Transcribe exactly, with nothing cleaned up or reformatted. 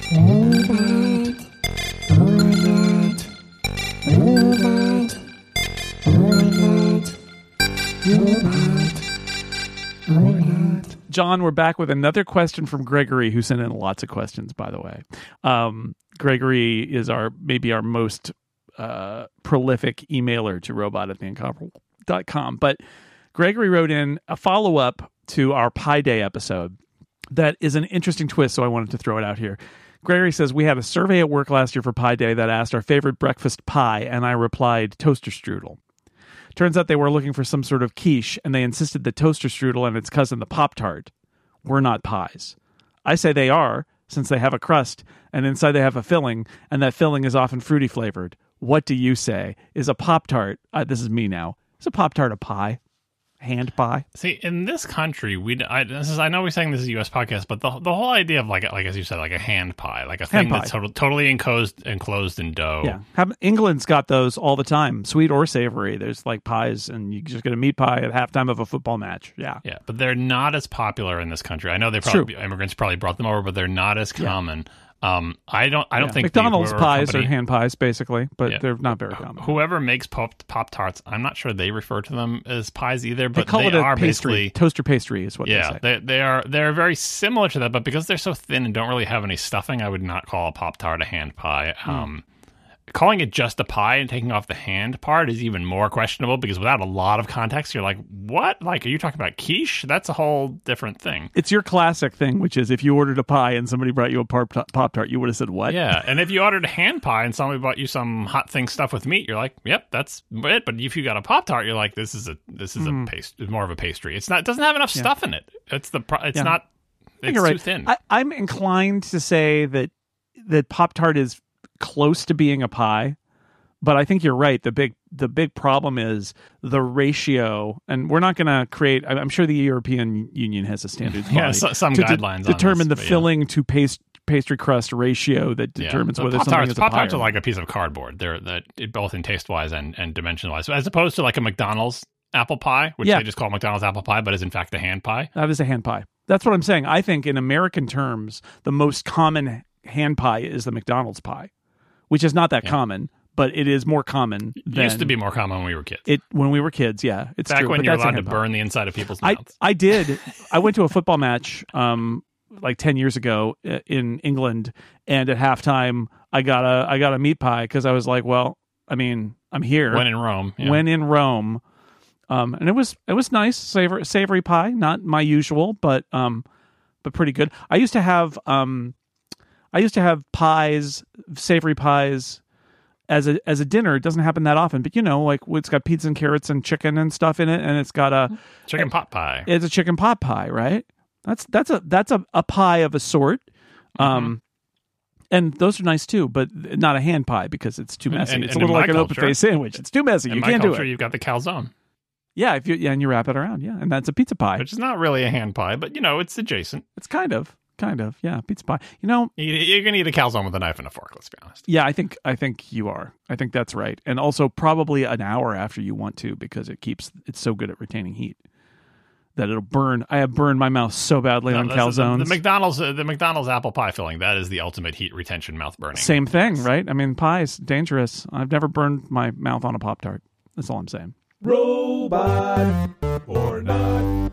John, we're back with another question from Gregory, who sent in lots of questions, by the way. Um, Gregory is our maybe our most uh, prolific emailer to robot at the incomparable dot com. But Gregory wrote in a follow-up to our Pi Day episode that is an interesting twist, so I wanted to throw it out here. Gregory says, we had a survey at work last year for Pi Day that asked our favorite breakfast pie, and I replied, toaster strudel. Turns out they were looking for some sort of quiche, and they insisted that toaster strudel and its cousin, the Pop-Tart, were not pies. I say they are, since they have a crust, and inside they have a filling, and that filling is often fruity flavored. What do you say? Is a Pop-Tart, uh, this is me now, is a Pop-Tart a pie? Hand pie? See, in this country, we I, this is, I know we're saying this is a U S podcast, but the the whole idea of like like as you said, like a hand pie, like a thing that's total, totally enclosed enclosed in dough. Yeah, Have, England's got those all the time, sweet or savory. There's like pies, and you just get a meat pie at halftime of a football match. Yeah, yeah, but they're not as popular in this country. I know they probably immigrants probably brought them over, but they're not as common. Yeah. Um, I don't. I don't yeah. think McDonald's the, pies company, are hand pies, basically, but yeah. they're not very common. Whoever makes pop pop tarts, I'm not sure they refer to them as pies either. But they call they it a are pastry. Basically Toaster pastry is what yeah, they say. they they are they're very similar to that, but because they're so thin and don't really have any stuffing, I would not call a Pop Tart a hand pie. Mm. Um, calling it just a pie and taking off the hand part is even more questionable because without a lot of context, you're like, what? Like, are you talking about quiche? That's a whole different thing. It's your classic thing, which is if you ordered a pie and somebody brought you a Pop-Tart, you would have said, what? Yeah, and if you ordered a hand pie and somebody brought you some hot thing stuffed with meat, you're like, yep, that's it. But if you got a Pop-Tart, you're like, this is a this is mm. a paste, more of a pastry. It's not. It doesn't have enough yeah. stuff in it. It's the. It's yeah. not. It's too right. thin. I, I'm inclined to say that that Pop-Tart is close to being a pie. But I think you're right. The big the big problem is the ratio, and we're not going to create. I'm sure the European Union has a standards yeah, so, some to guidelines de- determine this, the yeah. filling to paste, pastry crust ratio that determines yeah. whether Pop-Tarts, something is a pie. Pop-Tarts are like a piece of cardboard. They're that both in taste wise and, and dimension wise, as opposed to like a McDonald's apple pie, which yeah. they just call McDonald's apple pie, but is in fact a hand pie. That is a hand pie. That's what I'm saying. I think in American terms, the most common hand pie is the McDonald's pie, which is not that yeah. common. But it is more common than... It used to be more common when we were kids. It When we were kids, yeah. It's Back true, when but you're that's allowed to burn the inside of people's mouths. I, I did. I went to a football match um, like ten years ago in England, and at halftime, I got a I got a meat pie because I was like, well, I mean, I'm here. When in Rome. Yeah. When in Rome. Um, and it was it was nice, savory, savory pie, not my usual, but um, but pretty good. I used to have um, I used to have pies, savory pies, as a as a dinner. It doesn't happen that often, but you know, like it's got pizza and carrots and chicken and stuff in it, and it's got a chicken pot pie. It's a chicken pot pie, right? That's that's a that's a, a pie of a sort. Mm-hmm. Um, and those are nice too, but not a hand pie because it's too messy. And, it's and a little like culture, an open faced sandwich. It's too messy. In you my can't culture, do it. You've got the calzone. Yeah, if you yeah, and you wrap it around, yeah, and that's a pizza pie, which is not really a hand pie, but you know, it's adjacent. It's kind of. Kind of, yeah, pizza pie. You know, you're gonna eat a calzone with a knife and a fork. Let's be honest. Yeah, I think I think you are. I think that's right, and also probably an hour after you want to because it keeps it's so good at retaining heat that it'll burn. I have burned my mouth so badly no, on calzones. The, the McDonald's, uh, the McDonald's apple pie filling. That is the ultimate heat retention, mouth burning. Same thing, right? I mean, pie is dangerous. I've never burned my mouth on a Pop-Tart. That's all I'm saying. Robot or not.